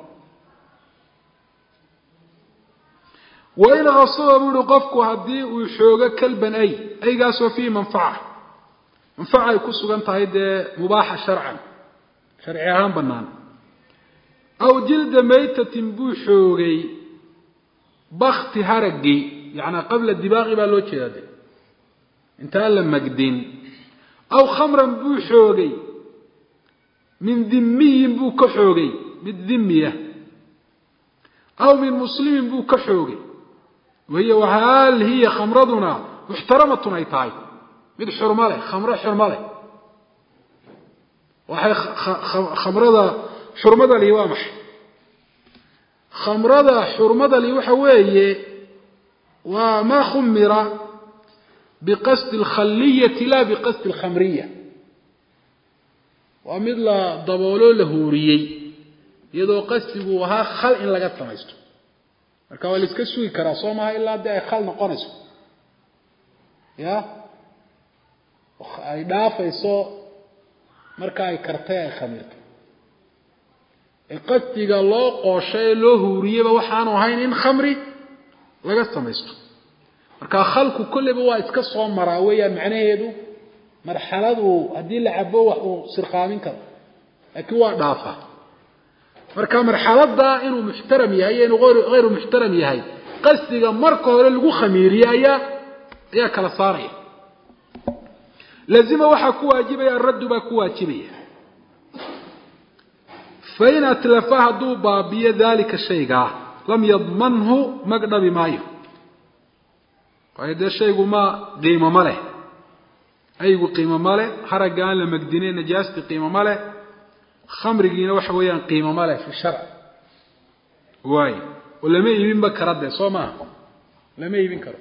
Speaker 1: وإن غصب بلقفك هدي ويحوج كلبا أي أي قاسوا فيه منفعة منفعة يكون سجن تهيد مباحة شرعا شرعيها بنان أو جلد ميتة بوحوغي بخت هرقي يعني قبل الدباغ بالوجه هذا انتهى لما قدين أو خمرا بوحوغي من ذمي بوكحوغي من ذمية أو من مسلم بوكحوغي وهي وهل هي خمرضنا محترمة نيتاي من حرمالي خمرة حرمالي وهي خمرضة حرمضة لي وامح خمرضة حرمضة لي وحوية وما خمر بقصد الخلية لا بقصد الخمرية ومثل ضبولو لهوريي يدو قصده وها خل إن لقد تميزته marka wal iska suugi kara Soomaha ilaa day khal noqonayso ya ay dhaafayso marka ay kartay ay khamirto qadtiga loo qooshay loo huuriyay waxaan ahayn in khamri laga samaysto marka khalku kulliba waa iska soo maraa weeyaan macnaheedu marxaladu hadii la cabo wax uu sirqaamin karo laakiin waa dhaafa marka marxalada inuu muxtaram yahay inuu غير muxtaram yahay qasdiga marka hore lagu khamiiriyo ayaa ayaa kala saaray lazima waxa ku waajibaya raddu ba ku waajibaya فإن أتلفها دو بابية ذلك الشيء لم يضمنه مقدب مايو وهذا الشيء ما قيمة ماله أي قيمة ماله حرقان لمقدنين نجاسة قيمة ماله خمر قينا وحويا قيمة ماله في الشرع واي ولما يبين بكرده صوما لما يبين كرد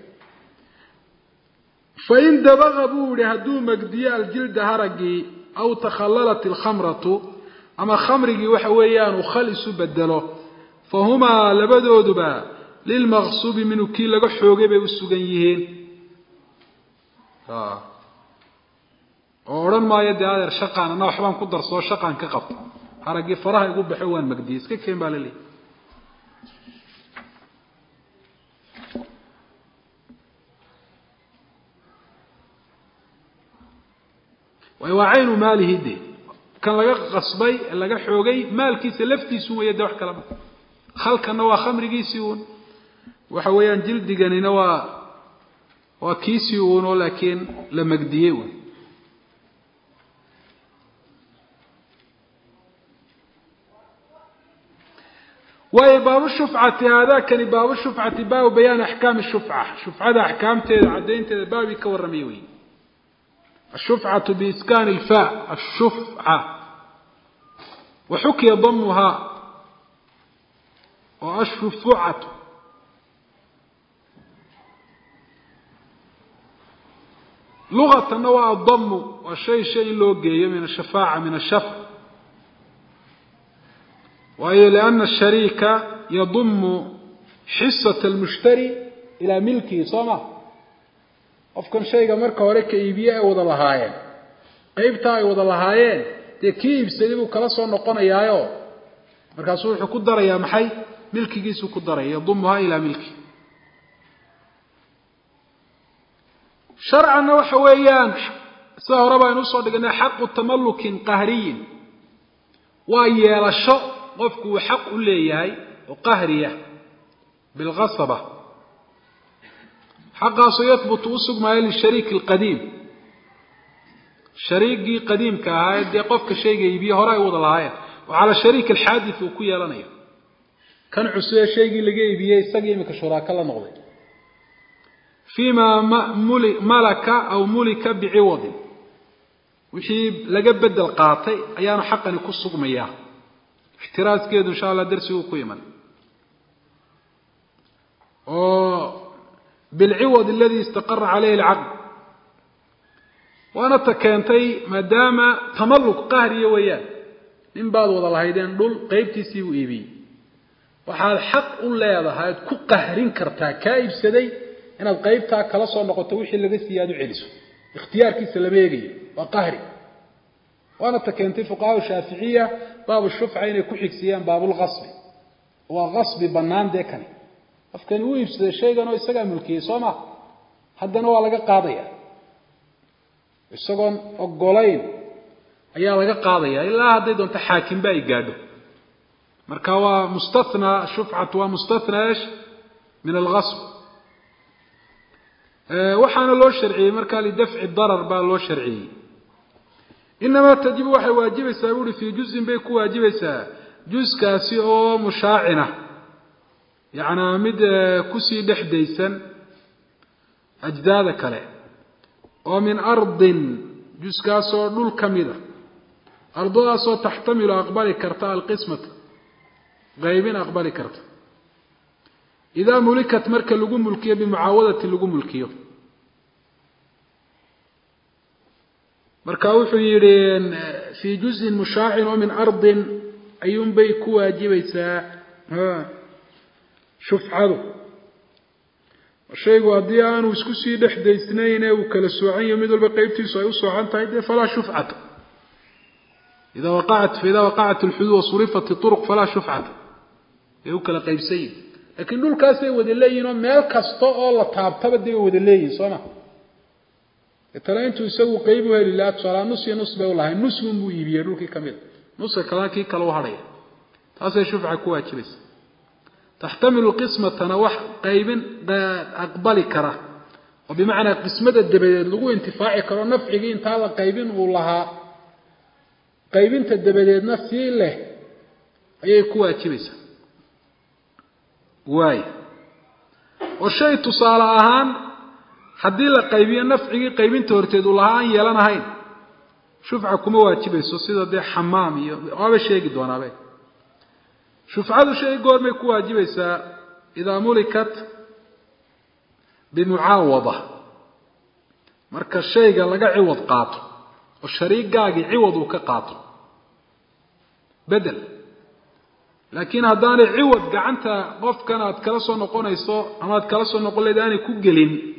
Speaker 1: فإن دبغ بوري هدو مقدية الجلد هرقي أو تخللت الخمرة أما خمرقي وحويان وخلص بدله فهما لبدو دبا للمغصوب منه كي لغا خوغي بي وسغنيهين ها اورن ما يدي هذا شقان انا وحبان ku darso shaqan ka qabto haragi faraha igu bixiyaan magdiis ka keen baalay way waaynu maalihi dii kan laga qasbay laga xoogay maalkiisa laftiisu way wax kala ma khalkana waa khamrigiisi uun waxa weeyaan jildiganina waa waa kiisi uun laakiin la magdiyay uun way baabu shuf'ati hada kan baabu shuf'ati baabu bayan ahkam ash-shuf'ah shuf'ada ahkamteeda cadeynteeda baabi ka warramay way الشفعة بإسكان الفاء الشفعة وحكي ضمها والشفعة لغة نوع الضم والشيء شيء لوجي من الشفاعة من الشفع وهي لأن الشريك يضم حصة المشتري إلى ملكه صمه afkan shayga marka hore ka iibiye ay wada lahaayeen qaybta ay wada lahaayeen tii kiibsadii uu kala soo noqonayaayo markaas wuxuu ku darayaa maxay milkigiisu ku daraya dumha ila milki sharcan waxa weeyaan sida hore baan u soo dhignay xaqu tamallukin qahriyin waa yeelasho qofku xaq u leeyahay oo qahriya bil ghasaba حقا سيثبت وسق ما يلي الشريك القديم شريكي قديم كهاي دي قفك شيء يبيه هراي وضل هاي وعلى الشريك الحادث وكويا لنا كان عسوية شيء لقيه بيه سقي مك شراكة الله نقضي فيما ملك أو ملك بعوض وحي لقبد القاطي أيانا حقا يكسق مياه احتراز كده إن شاء الله درسي وقيما بالعوض الذي استقر عليه العقد وأنا تكانتي مدام تملك قهري وياه من بعض وضع الهيدين دول قيبتي سيو إيبي وحال حق الله هذا هاد كو قهرين كرتا كايب سدي إن القيبتا كلاصو نقطة وحي اللي قسي يادو علسو اختيار كي سلميقي وقهري وأنا تكانتي فقهاء الشافعية باب الشفعة إني كو حكسيان باب الغصب وغصب بنان ديكني أفكان هو يفسد الشيء قانو يساقا ملكي صوما حدنا هو لقى قاضية يساقون أقولين أيها لقى قاضية إلا هذا دون تحاكم باي قادو مركوا مستثنى شفعة ومستثنى إيش من الغصب أه وحانا لو شرعي مركا لدفع الضرر با لو شرعي إنما تجب وحي واجب سابوري في جزء بيكو واجب سا جزء كاسي أو مشاعنة يعني مد كسي دحديسا أجداد كلا ومن أرض جزء كاسو دول كميدة أرضها سو تحتمل أقبال كرتاء القسمة غيبين أقبال كرتاء إذا ملكت مركة لقوم ملكية بمعاودة لقوم ملكية مركة وحيرين في جزء مشاعر ومن أرض أيوم بيكو واجبيسا شوف عضو الشيء قاديان وسكسي دحدي اثنين وكلا سوعين يميدوا البقيبتي سيوسوا عن تايدي فلا شفعة إذا وقعت فإذا وقعت الحدود وصرفت الطرق فلا شفعة يوكلا قيبسين لكن دول كاسي ودليين ميل كاستو الله تابتبا دي ودليين صنع ترى انتو يسووا قيبوها لله تصالى نص ينص بي والله نص من بو يبيا دولكي كامل نص كلاكي كالوهرية تاسي شفعة كواكي بس تحتمل القسمة تنوح قيب أقبل كره وبمعنى قسمة الدبادات لغو انتفاعي كره نفعي انت هذا قيبين والله قيبين تدبادات نفسي له أي كواكي بس واي والشيء تصال أهان حدي لا قيبين نفعي قيبين تورتيد والله أن يلنا هين شفعكم واجبه سوسيدا دي حمامي هذا شيء قدوانا بي شفعة شيء قول ما يكون واجبه إذا ملكت بمعاوضة مركز الشيء قال لك عوض قاطع والشريك قاقي عوض وكقاطع بدل لكن هداني عوض قعنت قف كان اتكلسوا نقول يسو اما اتكلسوا نقول لي داني كو جلين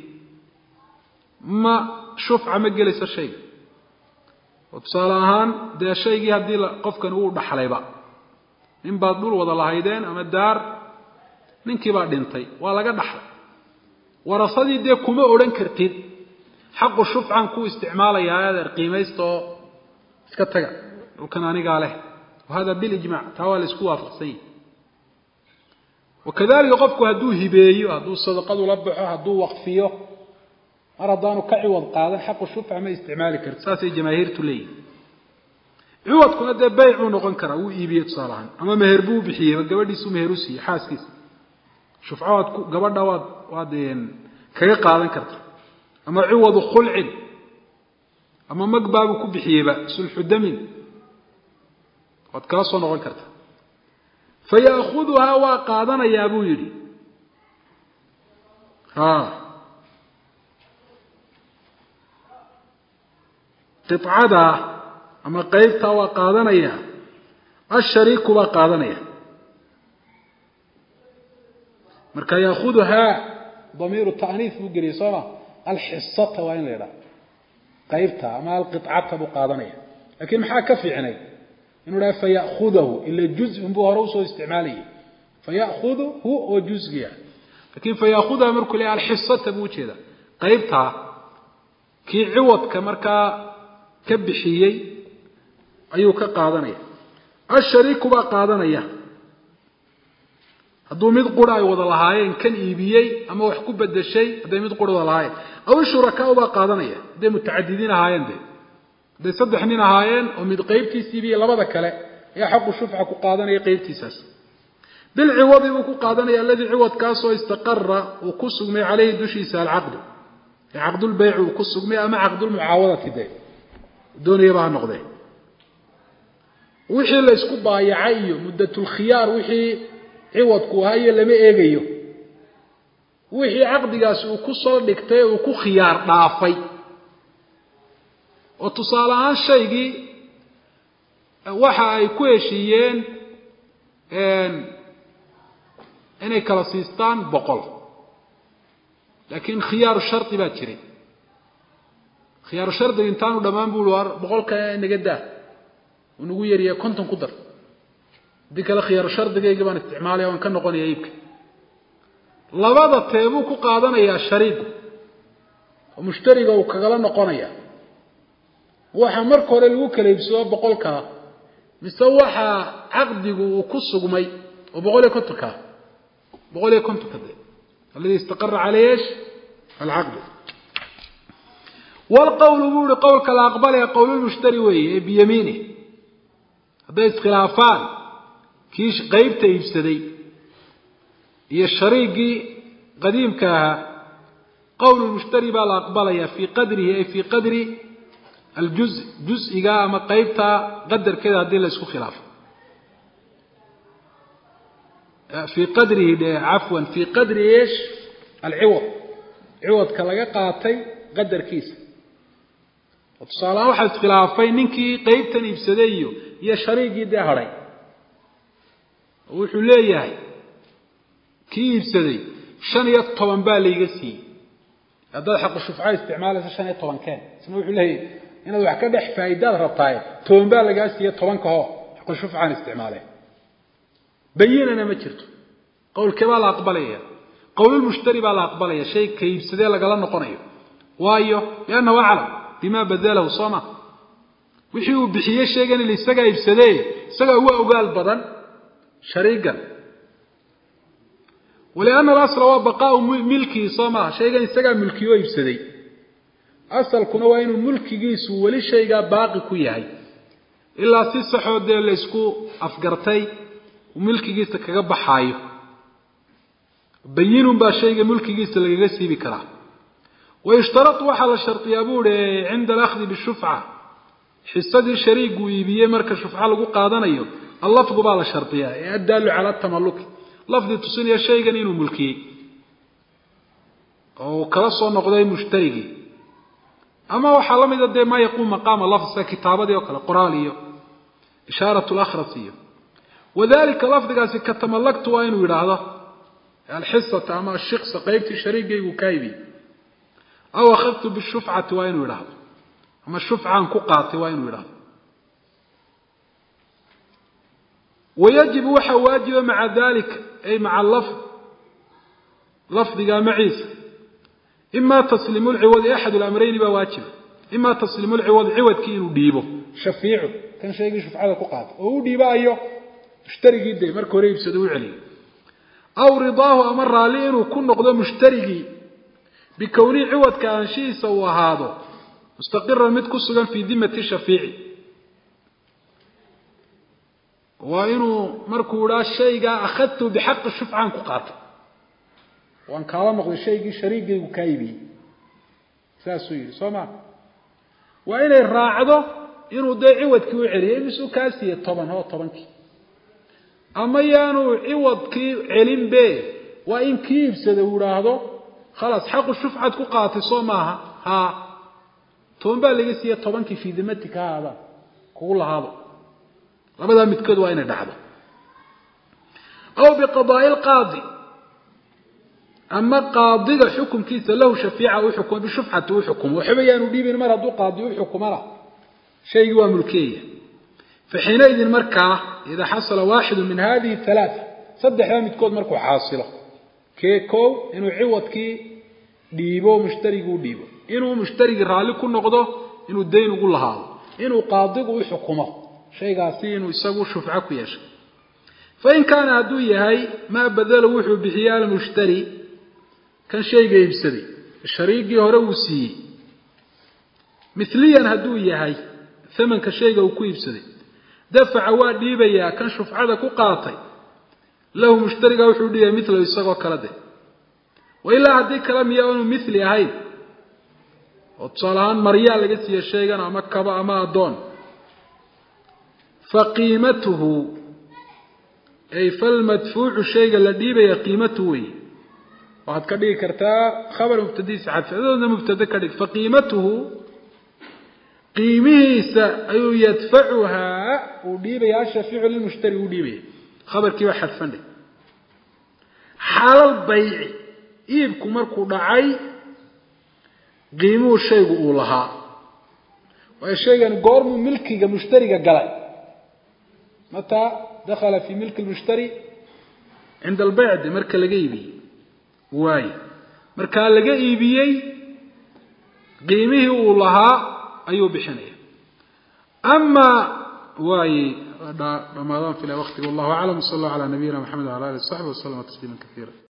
Speaker 1: ما شفعة ما جلس الشيء وتصالحان ده شيء هدي قف كان هو دحلي با in baad dul wada lahaydeen ama daar ninkii baa dhintay waa laga dhaxlay warasadii de kuma oran kartid xaq shufcan ku isticmaalaya adeer qiimeysto iska taga oo kan aniga leh وهذا بالاجماع توالي isku waafaqsan وكذلك qofku haduu hibeeyo haduu sadaqadu la baxo haduu waqfiyo aradanu ka ciwad qaadan xaq shufca ma isticmaali kartid saasay jamaahiirtu leeyihiin عوض كنا ده بيع ونقن كرا وإيبية صالحا أما مهربو بحيه وقبل سو مهروسي حاسكيس شوف عوض قبل ده واد وادين كريقة هذا كرت أما عوض خلع أما مقباب كو بحيه بقى سلح الدمين واد كراسو نقن كرت فيأخذها وقادنا يا أبو يري ها قطعة أما قيبتها وقادنيا الشريك وقادنيا مركا يأخذها ضمير التأنيث بقريصانة الحصة وين ليرا قيبتها أما القطعة بقادنيا لكن محا كفي عني إنه لا فيأخذه إلا جزء من بوها روسه استعماليه فيأخذه هو جزء لكن فيأخذها مركا لها الحصة بوجهده قيبتها كي عوض كمركا كبحيي ayuu ka qaadanaya ashariiku ba qaadanaya haduu mid qura ay wada lahaayeen kan iibiyay ama wax ku bedeshay haday mid qura wada lahaayeen aw shuraka ba qaadanaya haday mutaaddidiin ahaayeen haday saddex nin ahaayeen oo mid qaybtiisa iibiyay labada kale ayaa xaq shufca ku qaadanaya qaybtiisaas بالعوض وكو قادنا الذي عوض كاسو استقر وكسغمي عليه دشيس العقد عقد البيع وكسغمي أما عقد المعاوضة دي دون يبقى نقضي وحي اللي اسكو بايعي مدة الخيار وحي عوض كوهاي لما ايغيو وحي عقد كاسو كسو دكتي وكو خيار دافي وتصالحان شيء waxa ay ku heshiiyeen een inay kala siistaan boqol laakiin khiyaar sharti baa jiray khiyaar sharti intaanu dhamaan buu war boqolka inaga daa unugu yariya konton ku dar dikala khiyaar shartigayga baan isticmaalay waan ka noqonaya iibka labada teebu ku qaadanaya shariigu oo mushtariga uu kagala noqonaya waxa marka hore lagu kala iibsado boqolka مسوحة عقده وكسغمي وبقول كنتك بقول كنتك الذي استقر عليه ايش العقد والقول بقول قول كلا أقبل قول المشتري ويه بيمينه هذا خلافان كيش غيبته يفسدي هي الشريقي قديم كها قول المشتري بلا أقبل في قدره في قدر الجزء جزء جاء ما قيبتها قدر كذا هذه اللي اسمه خلاف في قدره عفوا في قدر ايش العوض عوض كلا قاطي قدر كيس وتصالح واحد خلافين ننكي قيبتني بسديه يا شريكي ده هري وحليه كي بسدي شن يطبن بالي قسي هذا حق الشفعاء استعماله شن يطبن كان اسمه حليه إنه وحكا دح فايدات ربطاي توم بالغ اسيه طبعا كهو حق شوف عن استعماله بيننا ما جرت قول كبال اقبليه قول المشتري بلا اقبليه شيء كيبسده لغلا نقنيو وايو لانه اعلم بما بذله صما وحي وبخيه شيغان اللي اسغا يبسده اسغا هو اوغال بدن شريكا ولان الاصل هو بقاء ملكي صما شيغان اسغا ملكيو يبسده أصل كنا وين الملك جيس ولي شيء باقي كوياي إلا سيس حود لسكو أفقرتي وملك جيس كجب حايو بينهم بشيء ملك جيس اللي جسي بكرة ويشترط واحد الشرط يابور عند الأخذ بالشفعة حسد الشريك ويبيه مركز شفعة لقو قادنا يوم اللفظ بالله الشرطية يدل على التملك لفظ تصير شيء جنين ملكي أو كراسو نقدي مشتري أما وحلم إذا ما يقوم مقام اللفظ كتابة دي وكلا قرالية إشارة الأخرسية وذلك لفظ قاسي كتملكت وين ويراده الحصة أما الشخص قيبتي شريكي وكايبي أو أخذت بالشفعة وين ويراده أما الشفعة عن كقاتي وين ويراده ويجب وحا واجب مع ذلك أي مع اللفظ لفظ قام عيسى إما تسليم العوض أحد الأمرين بواجب إما تسليم العوض عوض كينو ديبه شفيعه كان شيء يشوف على ققات أو ديبه أيوه اشتري جدا مركو ريب سدوي عليه أو رضاه أمر عليه وكن نقضى مشتري بكوني عوض كان شيء سوى هذا مستقر المتكسر في ذمة الشفيعي وإنه مركو لا شيء أخذته بحق الشفعة عن ققات وان كلام نقضي شيء شريكي وكايبي ساسوي سمع وإن الراعده إنه ده عوض كي عليه بسو كاسية طبعا هو طبعا كي أما يانو عوض كي علم به وإن كيف سدور هذا خلاص حق الشفعة كقاتي صومها ها تنبأ لقسية طبعا كي في ذمتك هذا كل هذا لابد متكد وإن دعبه أو بقضاء القاضي أما قاضي حكم كيس له شفيعة وحكم بشفعة وحكم وحبيان وديبين مرة دو قاضي وحكم مرة شيء هو ملكية فحينئذ المركة إذا حصل واحد من هذه الثلاثة صدح لهم تكون مركة حاصلة كيكو إنه عوض كي ديبو مشتري ديبو إنه مشتري رالي كل نقضه إنه الدين يقول هذا إنه قاضي وحكمه شيء قاسي إنه يسوي شفعة كيش فإن كان عدوية هاي ما بذل وحو بحيال المشتري كان شيء يبسدي الشريك يهروسي مثليا هدوية هاي ثمن كشيء وكو يبسدي دفع واديبيا كان شفعة كو قاطي له مشتري وحو ديبي مثله يساقو كلا وإلا هدي كلام يأونو مثلي هاي وتصالحان مريال لقيت الشيء أما كبا أما دون فقيمته أي فالمدفوع الشيء الذي بي قيمته وهذا كده كرتا خبر مبتدئ سعد هذا مبتدئ كده فقيمته قيمه أي يدفعها وديبي يا شفيع للمشتري وديبي خبر كيف حذفني حال البيع إيبكم مركو دعي قيمه الشيء أولها والشيء قرم ملكي مشتري قلعي متى دخل في ملك المشتري عند البيع دي مركا لقيبي واي مركا لقيبي قيمه أولها أيو بحنية أما واي رمضان في الوقت والله أعلم صلى الله على نبينا محمد وعلى آله وصحبه وسلم تسليما كثيرا.